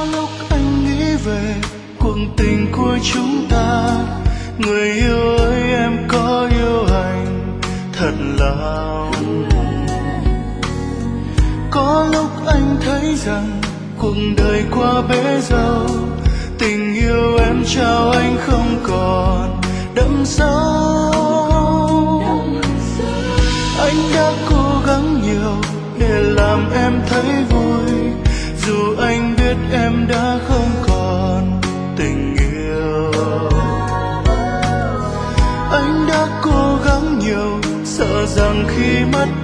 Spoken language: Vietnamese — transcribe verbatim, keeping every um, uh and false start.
Có lúc anh nghĩ về cuộc tình của chúng ta, người yêu ơi em có yêu anh thật lòng. Có lúc anh thấy rằng cuộc đời qua bể dâu, tình yêu em trao anh không còn đậm sâu. Anh đã cố gắng nhiều để làm em thấy vui, dù anh biết em đã không còn tình yêu. Anh đã cố gắng nhiều, sợ rằng khi mất